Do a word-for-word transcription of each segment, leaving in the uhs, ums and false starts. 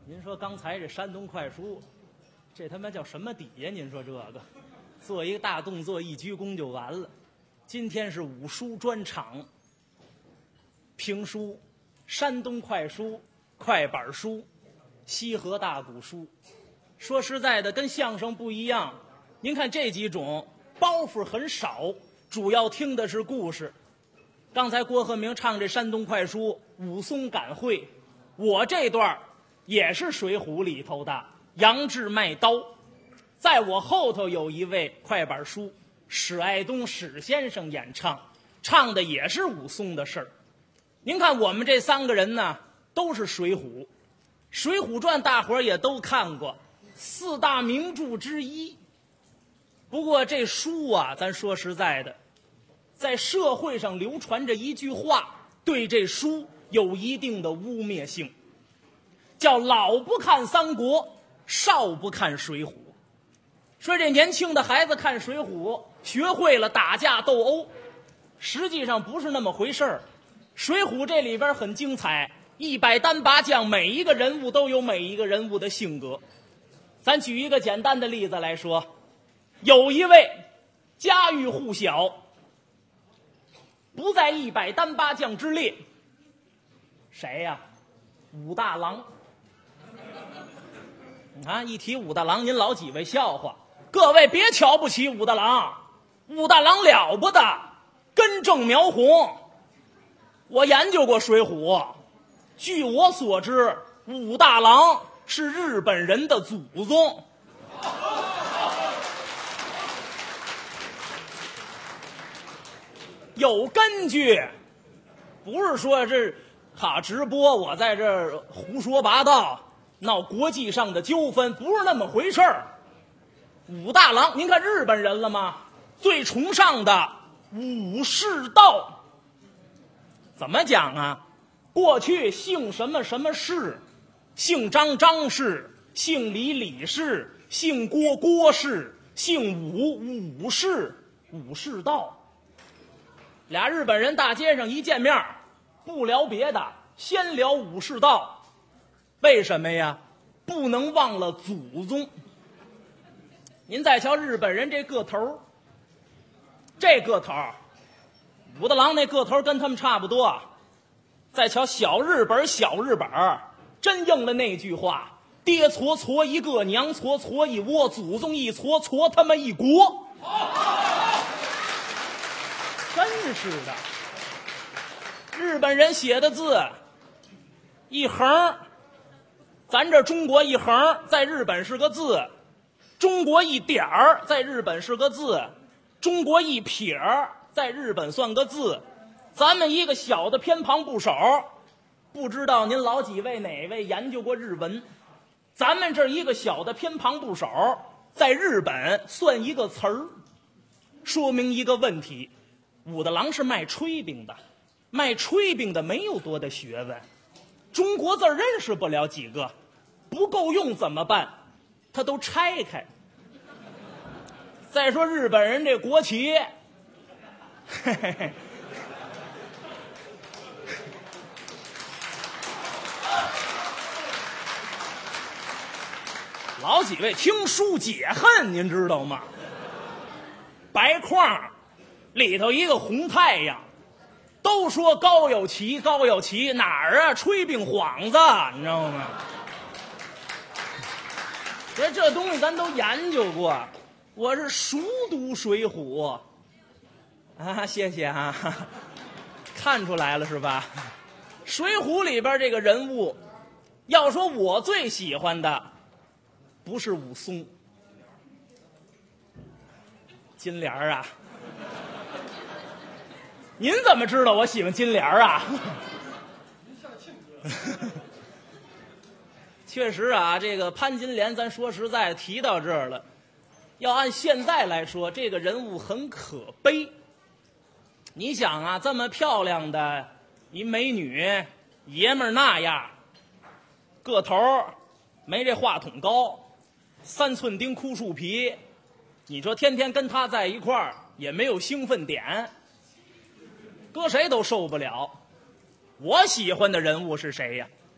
您说刚才这山东快书，这他妈叫什么底呀？您说这个，做一个大动作，一鞠躬就完了。今天是武书专场，评书、山东快书、快板书、西河大鼓书。说实在的，跟相声不一样。您看这几种包袱很少，主要听的是故事。刚才郭鹤鸣唱这山东快书武松赶会，我这段也是水浒里头的杨志卖刀。在我后头有一位快板书史爱东史先生演唱，唱的也是武松的事儿。您看我们这三个人呢都是水浒，水浒传大伙儿也都看过，四大名著之一。不过这书啊，咱说实在的，在社会上流传着一句话，对这书有一定的污蔑性，叫老不看三国，少不看水浒。说这年轻的孩子看水浒学会了打架斗殴，实际上不是那么回事儿。水浒这里边很精彩，一百单八将，每一个人物都有每一个人物的性格。咱举一个简单的例子来说，有一位家喻户晓，不在一百单八将之列，谁呀？武大郎。啊，一提武大郎，您老几位笑话。各位别瞧不起武大郎，武大郎了不得，根正苗红。我研究过水浒，据我所知，武大郎是日本人的祖宗。有根据，不是说这哈直播我在这儿胡说八道闹国际上的纠纷，不是那么回事儿。武大郎，您看日本人了吗？最崇尚的武士道，怎么讲啊？过去姓什么什么氏，姓张张氏，姓李李氏，姓郭郭氏，姓武武氏，武士道。俩日本人大街上一见面，不聊别的，先聊武士道。为什么呀？不能忘了祖宗。您再瞧日本人这个头，这个头，武大郎那个头跟他们差不多。再瞧小日本，小日本真应了那句话：爹矬矬一个，娘矬矬一窝，祖宗一矬矬他妈一国。真是的，日本人写的字一横，咱这中国一横在日本是个字，中国一点儿在日本是个字，中国一撇在日本算个字。咱们一个小的偏旁部首，不知道您老几位哪位研究过日文？咱们这一个小的偏旁部首在日本算一个词儿，说明一个问题：武大郎是卖炊饼的，卖炊饼的没有多大学问，中国字认识不了几个，不够用怎么办？他都拆开。再说日本人这国旗，嘿嘿嘿，老几位听书解恨，您知道吗？白框里头一个红太阳，都说高有旗，高有旗，哪儿啊？炊饼幌子，你知道吗？这这东西咱都研究过，我是熟读水浒啊，谢谢啊，看出来了是吧？水浒里边这个人物，要说我最喜欢的不是武松，金莲儿啊。您怎么知道我喜欢金莲儿啊？确实啊，这个潘金莲，咱说实在提到这儿了，要按现在来说，这个人物很可悲。你想啊，这么漂亮的一美女，爷们儿那样，个头没这话筒高，三寸丁枯树皮，你说天天跟他在一块儿也没有兴奋点，搁谁都受不了。我喜欢的人物是谁呀？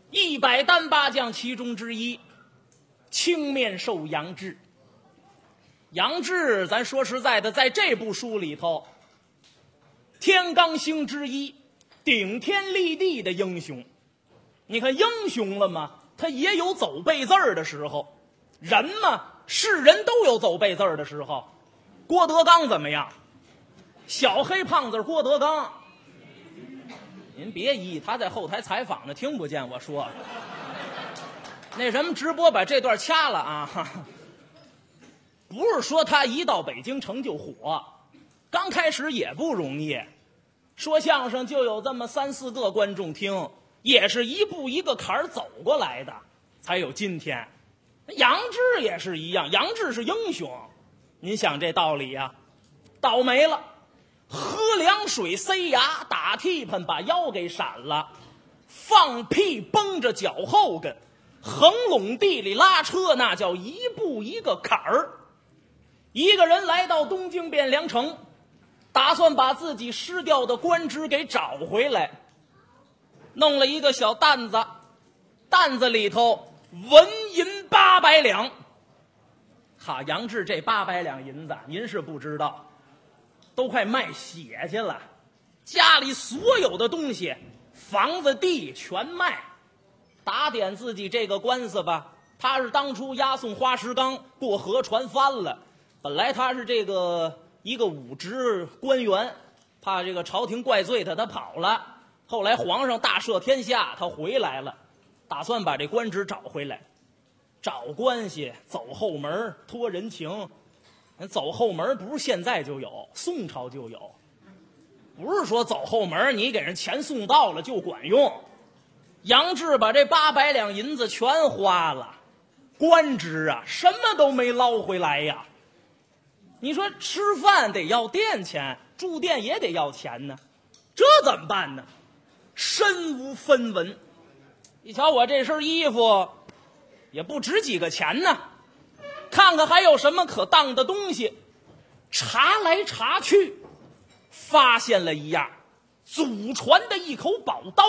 一百单八将其中之一，青面兽杨志。杨志咱说实在的，在这部书里头，天罡星之一，顶天立地的英雄。你看英雄了吗？他也有走背字儿的时候。人嘛，是人都有走背字儿的时候。郭德纲怎么样？小黑胖子郭德纲。您别疑，他在后台采访呢，听不见我说。那什么直播把这段掐了啊！不是说他一到北京城就火，刚开始也不容易，说相声就有这么三四个观众听，也是一步一个坎儿走过来的，才有今天。杨志也是一样，杨志是英雄，您想这道理呀、啊？倒霉了，喝凉水塞牙，打替喷把腰给闪了，放屁绷着脚后跟，横垄地里拉车，那叫一步一个坎儿。一个人来到东京汴梁城，打算把自己失掉的官职给找回来，弄了一个小担子，担子里头纹银八百两。好，杨志这八百两银子您是不知道，都快卖血去了，家里所有的东西，房子地全卖，打点自己这个官司吧。他是当初押送花石纲过河，船翻了，本来他是这个一个武职官员，怕这个朝廷怪罪他，他跑了。后来皇上大赦天下，他回来了，打算把这官职找回来。找关系，走后门，托人情。走后门不是现在就有，宋朝就有。不是说走后门你给人钱送到了就管用。杨志把这八百两银子全花了，官职啊什么都没捞回来呀。你说吃饭得要店钱，住店也得要钱呢，这怎么办呢？身无分文。一瞧我这身衣服也不值几个钱呢，看看还有什么可当的东西。查来查去，发现了一样祖传的一口宝刀。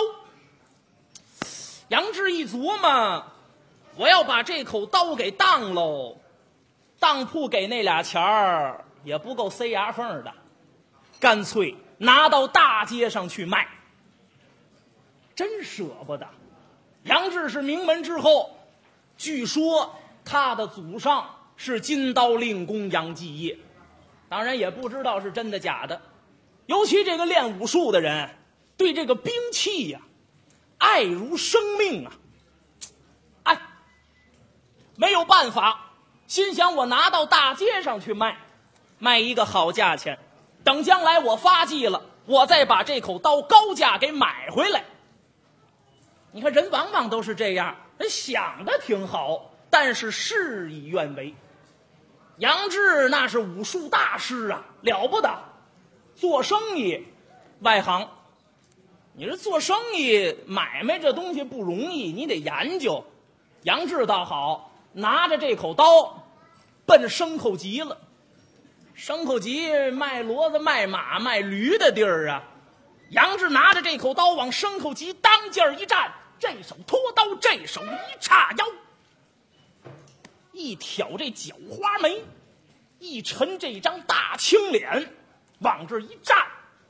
杨志一琢磨，我要把这口刀给当喽，当铺给那俩钱儿也不够塞牙缝的，干脆拿到大街上去卖。真舍不得。杨志是名门之后，据说他的祖上是金刀令公杨继业，当然也不知道是真的假的。尤其这个练武术的人，对这个兵器呀、啊，爱如生命啊！哎，没有办法，心想我拿到大街上去卖，卖一个好价钱，等将来我发迹了，我再把这口刀高价给买回来。你看人往往都是这样，人想的挺好，但是事与愿违。杨志那是武术大师啊，了不得。做生意外行，你说做生意买卖这东西不容易，你得研究。杨志倒好，拿着这口刀奔牲口集了。牲口集卖骡子卖马卖驴的地儿啊，杨志拿着这口刀往牲口集当劲儿一站，这手托刀，这手一叉腰，一挑这角花眉，一沉这张大青脸，往这一站，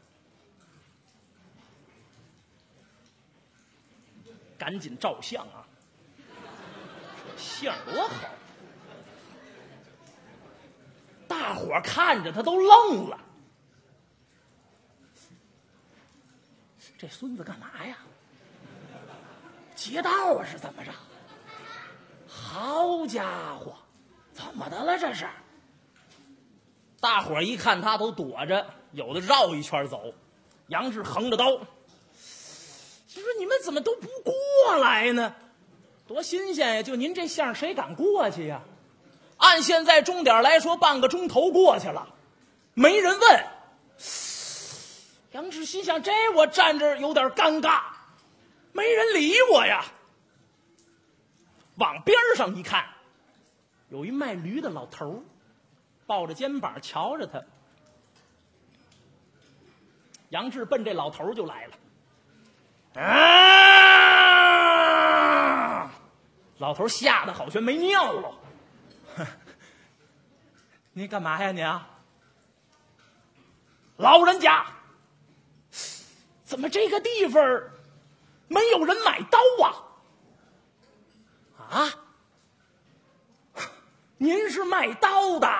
赶紧照相啊！相多好，大伙儿看着他都愣了。这孙子干嘛呀？劫道啊是怎么着？好家伙，怎么的了这是？大伙儿一看他都躲着，有的绕一圈走。杨志横着刀，就说你们怎么都不过来呢？多新鲜呀！就您这相谁敢过去呀？按现在钟点来说，半个钟头过去了，没人问。杨志心想，这我站这儿有点尴尬，没人理我呀。往边上一看，有一卖驴的老头，抱着肩膀瞧着他。杨志奔这老头就来了。啊！ 老头吓得好像没尿了。您干嘛呀您啊？老人家，怎么这个地方没有人买刀啊？啊？您是卖刀的？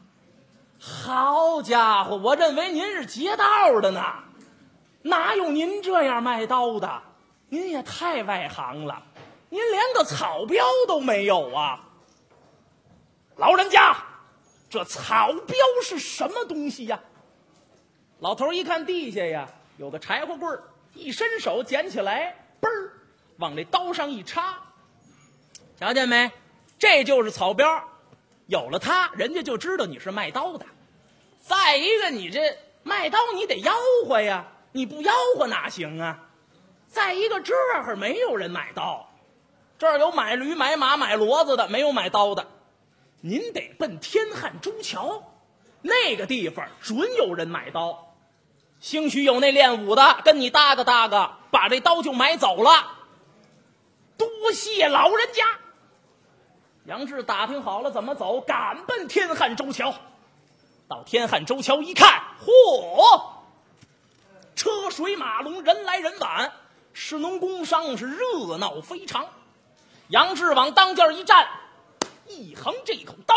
好家伙，我认为您是劫道的呢，哪有您这样卖刀的？您也太外行了，您连个草标都没有啊！老人家，这草标是什么东西呀？老头一看地下呀有个柴火棍儿，一伸手捡起来，嘣儿往这刀上一插，瞧见没？这就是草标，有了它，人家就知道你是卖刀的。再一个，你这卖刀你得吆喝呀，你不吆喝哪行啊？再一个，这儿没有人买刀，这儿有买驴、买马、买骡子的，没有买刀的。您得奔天汉州桥，那个地方准有人买刀。兴许有那练武的跟你搭个搭个，把这刀就买走了。多谢老人家。杨志打听好了怎么走，赶奔天汉州桥。到天汉州桥一看，嚯，车水马龙，人来人往，士农工商是热闹非常。杨志往当间一站，一横这口刀，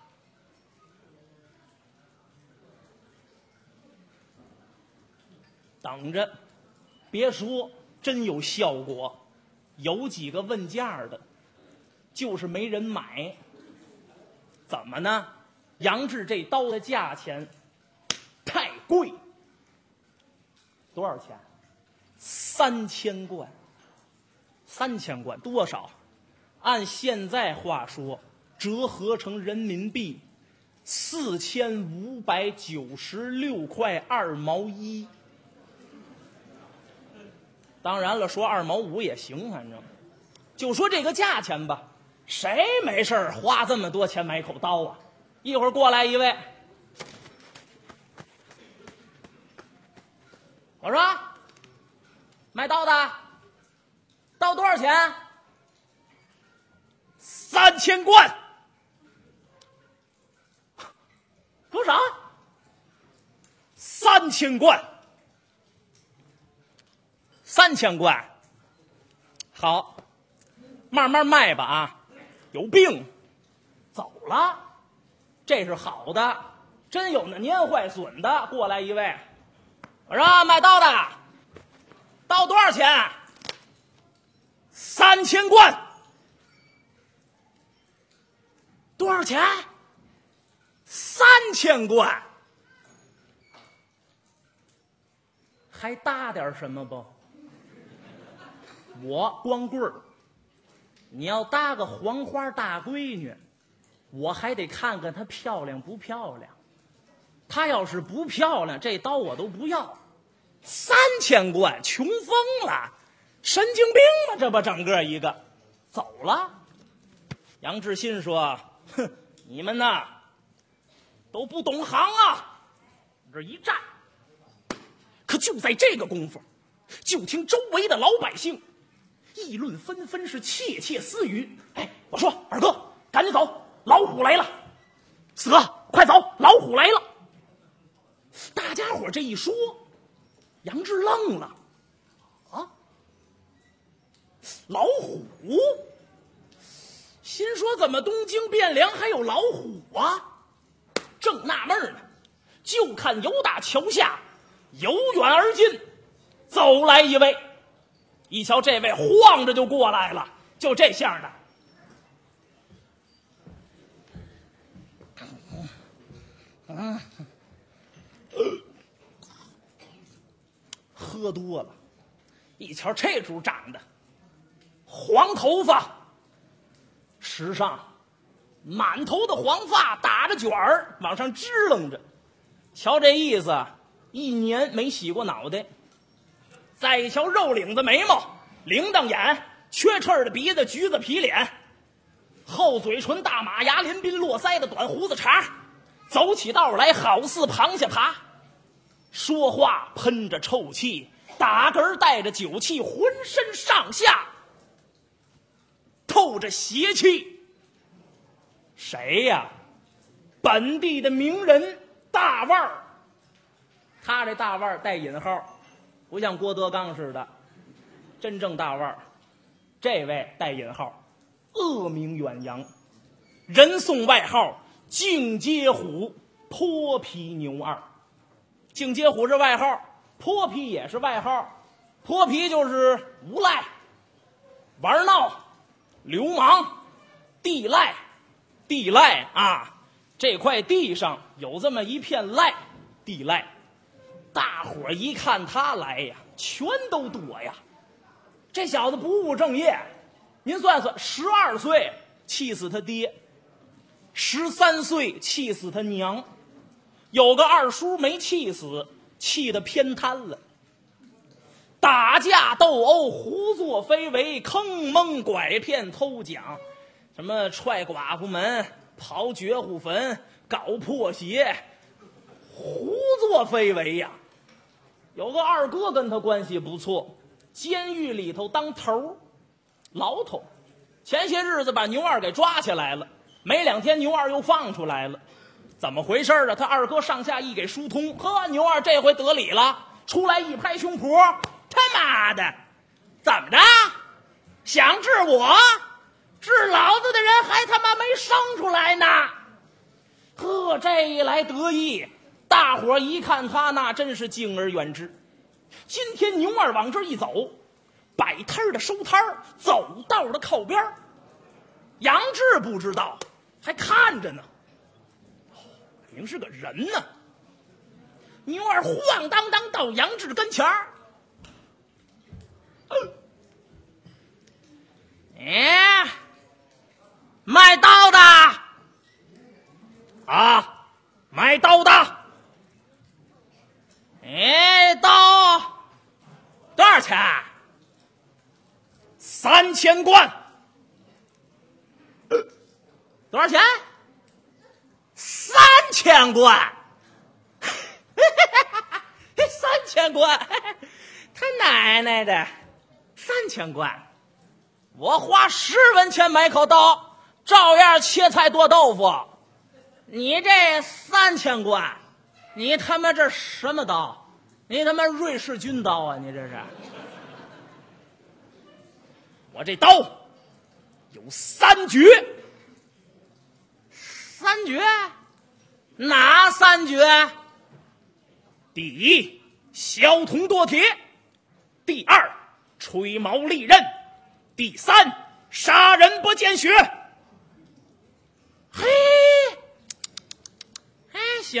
等着，别说真有效果，有几个问价的，就是没人买。怎么呢？杨志这刀的价钱太贵，多少钱？三千贯。三千贯多少？按现在话说，折合成人民币四千五百九十六块二毛一。当然了，说二毛五也行，反正就说这个价钱吧。谁没事花这么多钱买口刀啊？一会儿过来一位，我说卖刀的，刀多少钱？三千贯。多少？三千贯。三千贯。好，慢慢卖吧啊！有病，走了。这是好的，真有那蔫坏损的。过来一位，我说卖刀的，刀多少钱？三千贯。多少钱？三千贯。还搭点什么不？我光棍儿，你要搭个黄花大闺女，我还得看看她漂亮不漂亮。她要是不漂亮，这刀我都不要。三千贯，穷疯了，神经病吧？这不整个一个走了。杨志新说：“哼，你们呐都不懂行啊！”这一站，可就在这个功夫，就听周围的老百姓议论纷纷，是窃窃私语。哎，我说二哥，赶紧走，老虎来了！四哥，快走，老虎来了！大家伙这一说，杨志愣了。啊，老虎？心说怎么东京汴梁还有老虎啊？正纳闷呢，就看犹大桥下由远而近走来一位。一瞧这位晃着就过来了，就这样的。嗯，喝多了，一瞧这主长得黄头发，时尚，满头的黄发打着卷儿往上支棱着，瞧这意思，一年没洗过脑袋。再一瞧肉领子眉毛，铃铛眼，缺翅的鼻子，橘子皮脸，厚嘴唇，大马牙，连鬓络腮的短胡子茬，走起道来好似螃蟹爬，说话喷着臭气，打嗝带着酒气，浑身上下透着着邪气。谁呀？本地的名人大腕儿。他这大腕儿带引号，不像郭德纲似的真正大腕儿。这位带引号，恶名远扬，人送外号净街虎、泼皮牛二。净街虎是外号，泼皮也是外号。泼皮就是无赖、玩闹、流氓、地赖。地赖啊，这块地上有这么一片赖，地赖。大伙儿一看他来呀，全都躲呀。这小子不务正业，您算算，十二岁气死他爹，十三岁气死他娘，有个二叔没气死，气得偏瘫了。打架斗殴，胡作非为，坑蒙拐骗，偷抢，什么踹寡妇门，刨绝户坟，搞破鞋，胡作非为呀。有个二哥跟他关系不错，监狱里头当头牢头。前些日子把牛二给抓起来了，没两天牛二又放出来了。怎么回事啊？他二哥上下一给疏通，呵，牛二这回得理了，出来一拍胸脯，他妈的，怎么着？想治我？治老子的人还他妈没生出来呢！呵，这一来得意，大伙一看他那真是敬而远之。今天牛二往这一走，摆摊的收摊，走道的靠边，杨志不知道，还看着呢。明是个人呢。牛二晃荡荡到杨志跟前儿，嗯，哎，卖刀的啊，卖刀的。哎，刀多少钱？三千贯。呃、多少钱？三千贯。三千贯，他奶奶的，三千贯！我花十文钱买口刀，照样切菜剁豆腐。你这三千贯，你他妈这什么刀？你他妈瑞士军刀啊！你这是？我这刀有三绝。三绝？哪三绝？第一，削铜剁铁；第二，吹毛利刃；第三，杀人不见血。嘿，哎，行，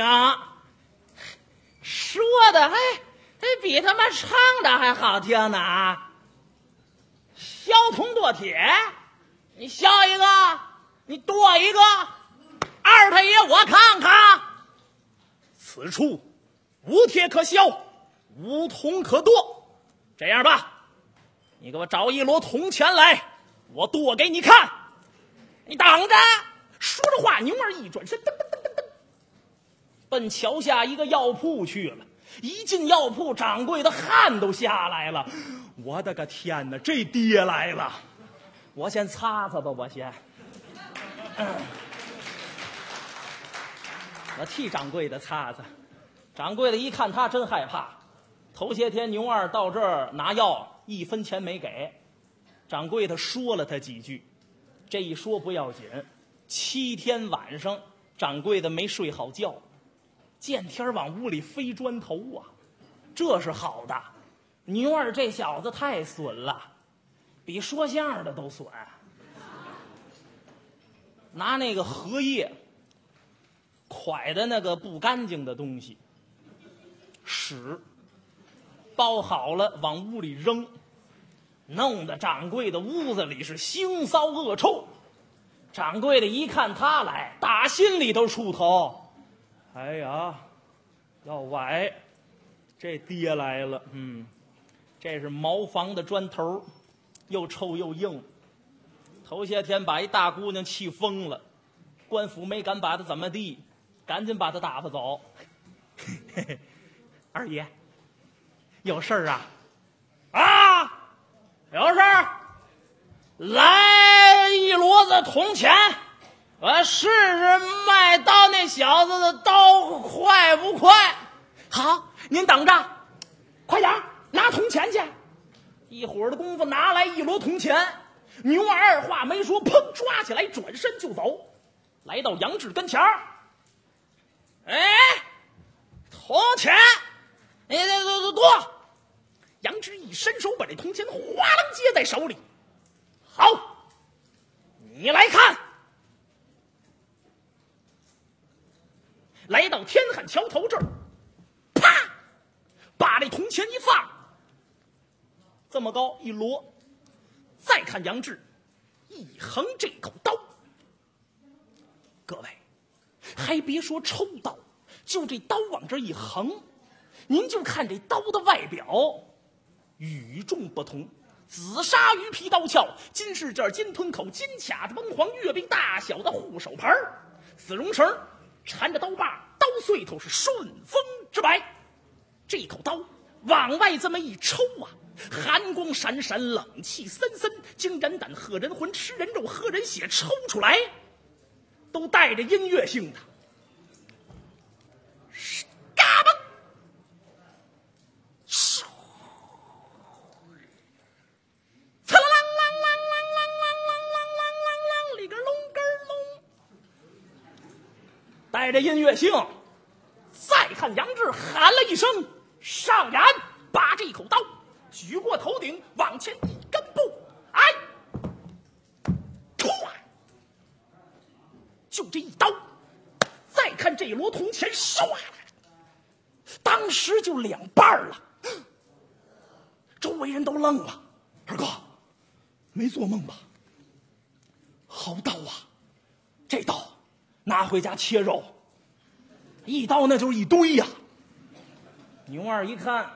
说的还还比他妈唱的还好听呢啊！削铜剁铁，你削一个，你剁一个，二太爷我看看。此处无铁可削，无铜可剁。这样吧，你给我找一摞铜钱来，我剁给你看。你等着。说着话，牛二一转身，噔噔噔噔噔，奔桥下一个药铺去了。一进药铺，掌柜的汗都下来了。我的个天哪，这爹来了！我先擦擦吧，我先。嗯、我替掌柜的擦擦。掌柜的一看他真害怕，头些天牛二到这儿拿药，一分钱没给。掌柜的说了他几句，这一说不要紧，七天晚上掌柜的没睡好觉，见天往屋里飞砖头啊，这是好的。牛二这小子太损了，比说相声的都损。拿那个荷叶蒯的那个不干净的东西，屎包好了往屋里扔，弄得掌柜的屋子里是腥骚恶臭。掌柜的一看他来，打心里头怵头。哎呀，要崴，这爹来了。嗯，这是茅房的砖头，又臭又硬。头些天把一大姑娘气疯了，官府没敢把她怎么地，赶紧把她打发走。嘿嘿，二爷，有事儿啊？啊，有事儿，来一摞铜钱，我试试卖刀那小子的刀快不快？好，您等着，快点拿铜钱去。一会儿的功夫，拿来一摞铜钱，牛二话没说，砰，抓起来，转身就走，来到杨志跟前儿。哎，铜钱，哎，多多多！杨志一伸手，把这铜钱哗楞接在手里。好，你来看。来到天汉桥头这儿，啪，把这铜钱一放，这么高一摞。再看杨志一横这口刀，各位还别说抽刀，就这刀往这一横，您就看这刀的外表与众不同，紫砂鱼皮刀鞘，金饰件，金吞口，金卡子，温黄月饼大小的护手牌，紫绒绳缠着刀把，刀碎头是顺风之白。这口刀往外这么一抽啊，寒光闪闪，冷气森森，惊人胆，喝人魂，吃人肉，喝人血，抽出来都带着音乐性的。嘎嘣，嗖，呲啦啷啷啷啷啷啷啷啷啷，里个隆根隆，带着音乐性。再看杨志喊了一声上演，把这口刀举过头顶，往前一根步，哎，突啊，就这一刀。再看这摞铜钱，唰，当时就两半了。周围人都愣了。二哥，没做梦吧？好刀啊！这刀拿回家切肉，一刀那就是一堆呀、啊。牛二一看，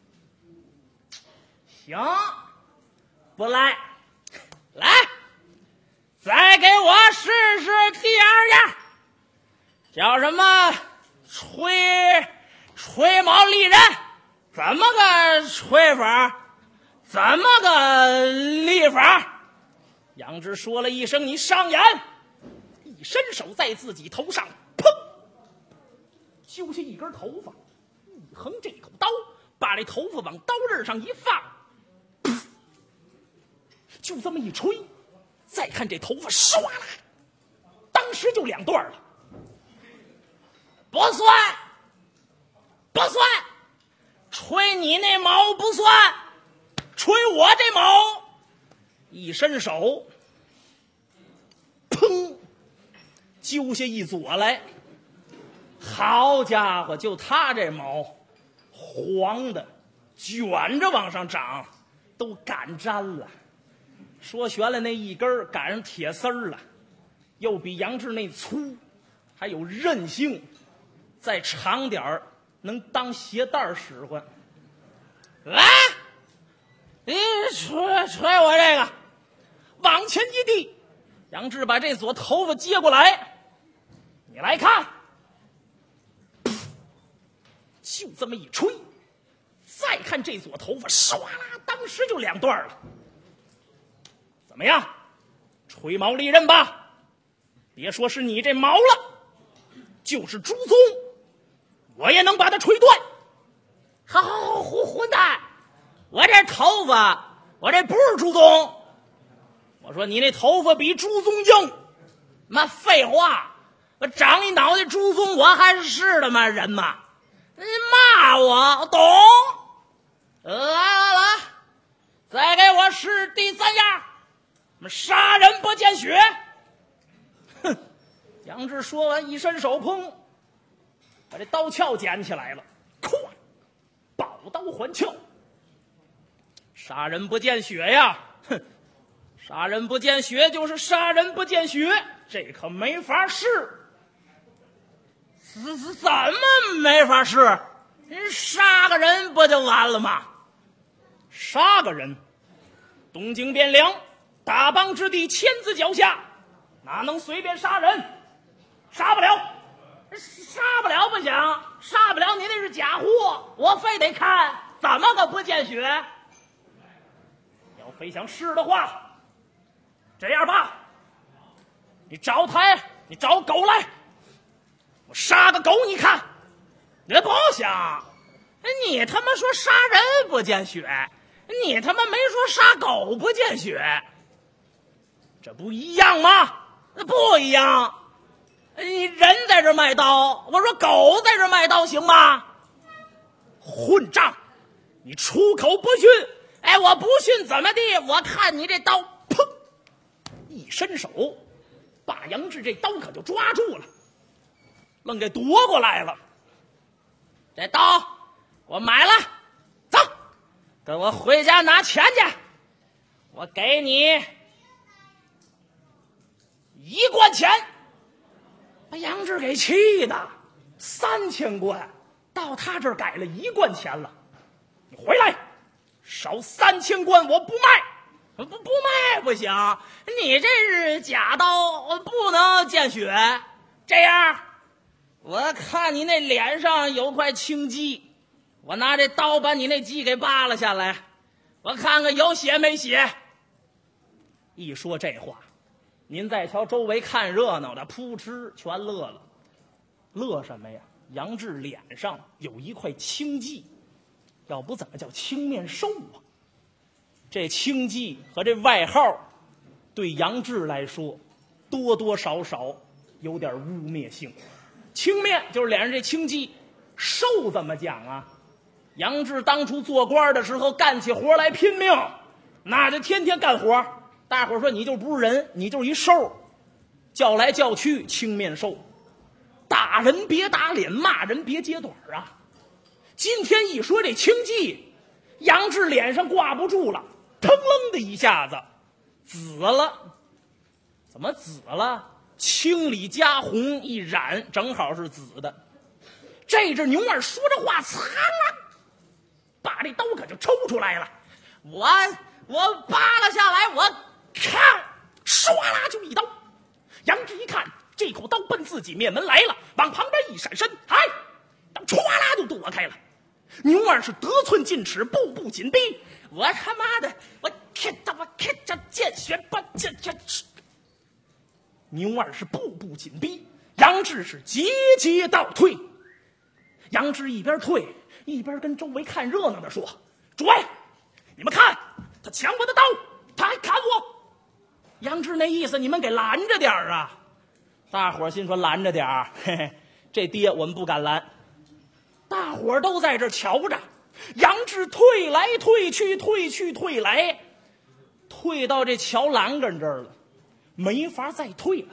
行，不赖，来，再给我试试第二样，叫什么？吹吹毛利刃，怎么个吹法？怎么个立法？杨志说了一声：“你上演。”一伸手在自己头上，砰，揪下一根头发，一横这口刀，把这头发往刀刃上一放，就这么一吹。再看这头发，唰啦，当时就两段了。不算，不算，吹你那毛不算，吹我这毛。一伸手，砰，揪下一撮来。好家伙，就他这毛黄的卷着往上长，都赶粘了。说悬了那一根赶上铁丝儿了，又比杨志那粗，还有韧性，再长点儿能当鞋带使唤。来，你吹吹我这个，往前一递，杨志把这撮头发接过来，你来看，就这么一吹，再看这撮头发，唰啦，当时就两段了。怎么样，吹毛利刃吧？别说是你这毛了，就是朱宗，我也能把它吹断。好好好，混混蛋！我这头发，我这不是朱宗。我说你那头发比朱宗硬，妈废话！我长你脑袋朱宗，我还是是的吗？人嘛，你骂我懂？来来来，再给我试第三样。杀人不见血。哼！杨志说完，一伸手，砰，把这刀鞘捡起来了，咵，宝刀还鞘。杀人不见血呀！哼！杀人不见血就是杀人不见血，这可没法试。怎怎么没法试？人杀个人不就完了吗？杀个人，东京汴梁大邦之地，千子脚下，哪能随便杀人？杀不了，杀不了不行，杀不了你那是假货，我非得看怎么个不见血。要非想试的话，这样吧， 你找他呀，你找狗来，我杀个狗你看。你不行，你他妈说杀人不见血，你他妈没说杀狗不见血，这不一样吗？不一样。你人在这卖刀，我说狗在这卖刀行吗？混账！你出口不逊，哎，我不逊怎么地？我看你这刀，砰！一伸手，把杨志这刀可就抓住了，愣给夺过来了。这刀我买了，走，跟我回家拿钱去，我给你一贯钱。把杨志给气的，三千贯到他这儿改了一贯钱了。你回来，少三千贯我不卖，不不卖不行，你这是假刀，不能见血。这样，我看你那脸上有块青迹，我拿这刀把你那迹给扒拉下来，我看看有血没血。一说这话，您再瞧周围看热闹的，扑哧全乐了。乐什么呀？杨志脸上有一块青迹，要不怎么叫青面兽啊？这青迹和这外号对杨志来说多多少少有点污蔑性。青面就是脸上这青迹，兽怎么讲啊？杨志当初做官的时候干起活来拼命，那就天天干活，大伙说你就不是人，你就是一兽，叫来叫去青面兽。打人别打脸，骂人别揭短啊！今天一说这青迹，杨志脸上挂不住了，腾楞的一下子紫了。怎么紫了？青里加红一染，正好是紫的。这阵牛二说着话，噌啊，把这刀可就抽出来了。我我扒拉下来，我看，唰啦就一刀。杨志一看，这口刀奔自己面门来了，往旁边一闪身，哎，刀唰啦就躲开了。牛二是得寸进尺，步步紧逼。我他妈的，我看着我看着见血不见血。牛二是步步紧逼，杨志是节节倒退。杨志一边退一边跟周围看热闹的说：“诸位，你们看，他抢我的刀，他还砍我。”杨志那意思，你们给拦着点啊！大伙儿心说拦着点儿，嘿嘿，这爹我们不敢拦。大伙儿都在这瞧着，杨志退来退去，退去退来，退到这桥栏杆这儿了，没法再退了。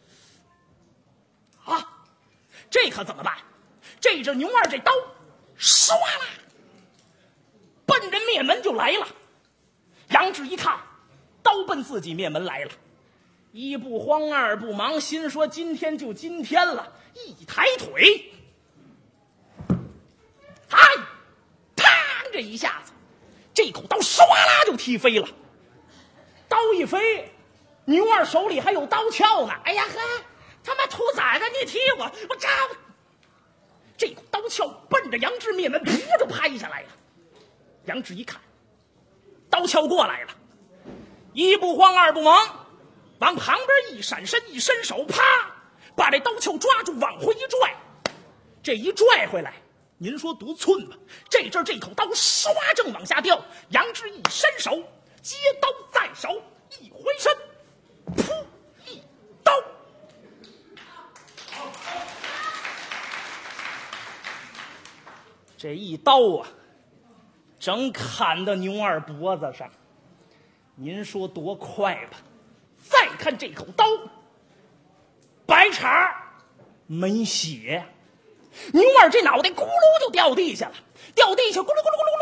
啊，这可怎么办？这阵牛二这刀唰啦奔着面门就来了。杨志一看刀奔自己面门来了，一不慌二不忙，心说今天就今天了，一抬腿，嗨，嘡，这一下子这口刀唰啦就踢飞了。刀一飞，牛二手里还有刀鞘呢，哎呀呵，他妈兔崽子，你踢我，我扎我！这口刀鞘奔着杨志面门噗就拍下来了。杨志一看刀鞘过来了，一不慌二不忙，往旁边一闪身，一伸手，啪，把这刀鞘抓住，往回一拽。这一拽回来，您说多寸吧？这阵这口刀唰正往下掉，杨志一伸手，接刀在手，一回身，噗一刀。这一刀啊，正砍到牛二脖子上，您说多快吧？再看这口刀，白茬没血，牛二这脑袋咕噜就掉地下了，掉地下咕噜咕噜咕噜咕噜咕噜咕噜咕噜咕噜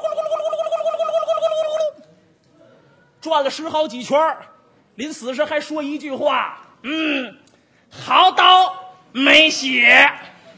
咕噜咕噜咕噜咕噜咕噜，转了十好几圈，临死时还说一句话：“嗯，好刀没血。”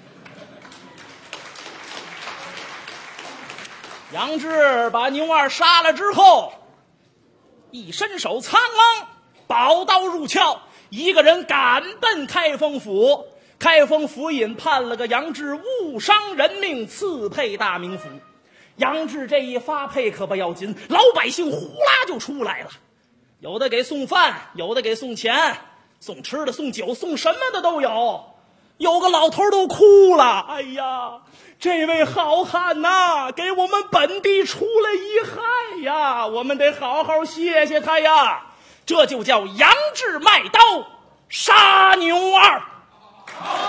杨志把牛二杀了之后，一伸手，苍啷，宝刀入鞘，一个人赶奔开封府。开封府尹判了个杨志误伤人命，赐配大名府。杨志这一发配可不要紧，老百姓呼啦就出来了，有的给送饭，有的给送钱， 送吃的、送酒、送什么的都有。有个老头都哭了，哎呀，这位好汉呐，给我们本地除了一害呀，我们得好好谢谢他呀。这就叫杨志卖刀杀牛二。